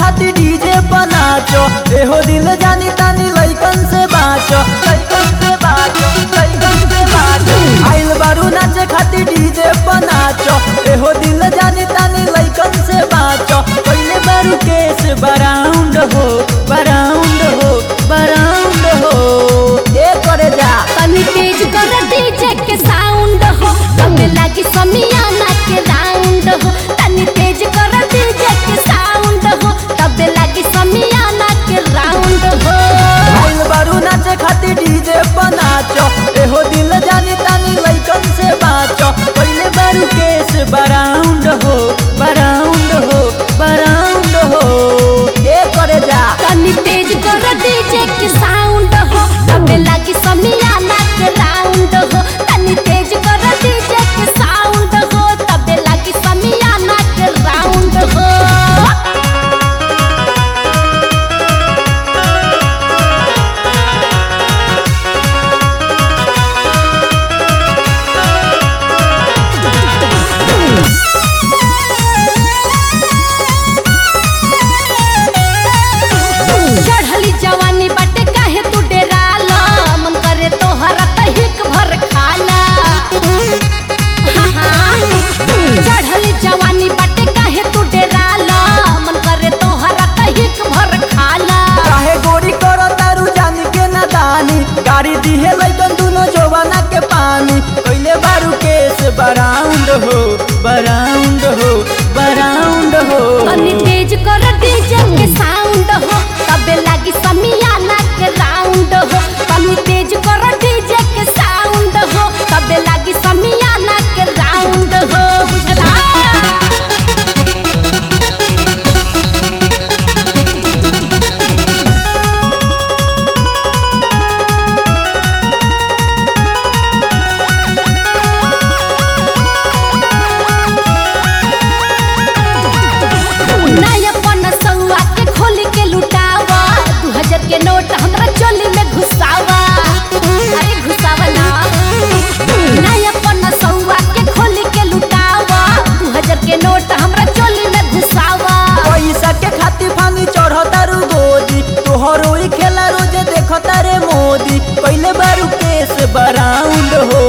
खातिर डीजे बनाचो एहो दिल जानी तानी लइकन से बाचो आइल बारू नाचे खातिर डीजे बनाचो एहो दिल जानी तानी लइकन से बाचो पहले बारू केस बराउंड हो ए करे जा तनी तेज कर डीजे के साउंड हो तब लागी समियाना के राउंड हो तनी तेज कर डीजे के साउंड हो तब लागी समियाना के राउंड हो आइल बारू नाचे खातिर डीजे बनाचो एहो दिल जानी तानी लइकन से बाचो पहले बारू केस बराउंड हो ए करे जा तनी तेज कर डीजे के साउंड हो तब लागी समियाना के राउंड हो तनी तेज कर डीजे के साउंड हो तब लागी समियाना के राउंड हो चढ़ली जवानी बाटे काहे तू डेराला मन करे तोहरा तहिक भर खाला चढ़ली जवानी बाटे काहे तू डेराला मन करे तोहरा तहिक भर खाला काहे गोरी करो तारू जानी के नादानी गाड़ी दिहे लइकन दुनो जवाना के पानी कइले बारू केस बराउंड हो तनी तेज कर डीजे के साउंड हो तबे लागी समियाना के राउंड हो तनी तेज कर डीजे के साउंड हो तबे लागी समियाना के राउंड हो बुझला सौआ के खोली के लुटावा 2000 के नोट हमरा चोली में घुसावा अरे घुसावा ना नया पन्ना सौआ के खोली के लुटावा 2000 के नोट हमरा चोली में घुसावा पैसा के खातिर फानी चढ़ो तारू गोदी तोहरो ही खेला रोज देखो तारे मोदी पहले बारू केस बराउंड हो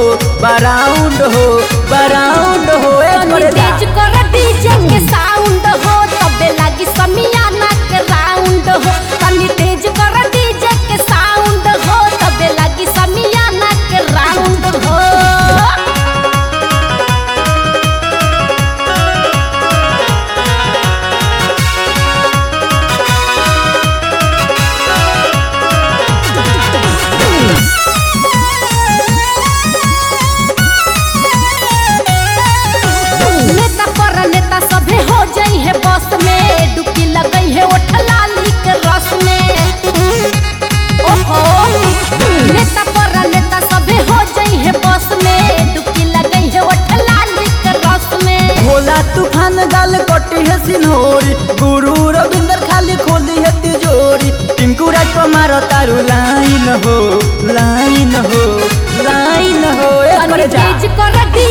ए करे जा तेज कर डीजे के साउंड हो तबे लागी समियाना के राउंड हो तनी तेज कर डीजे के साउंड हो तबे लागी समियाना के राउंड हो नेता पर नेता सभे हो जाई है बस में डुबकी लगई है ओठ लाली के रस में ओहो नेता पर नेता सभे हो जाई है बस में डुबकी लगई है ओठ लाली के रस में भोला तूफान गाल कटी है सिन्होरी गुरु रविंदर खाली खोली है तिजोरी टिंकू राज पर मारो तारू लाइन हो ए करे जा तेज कर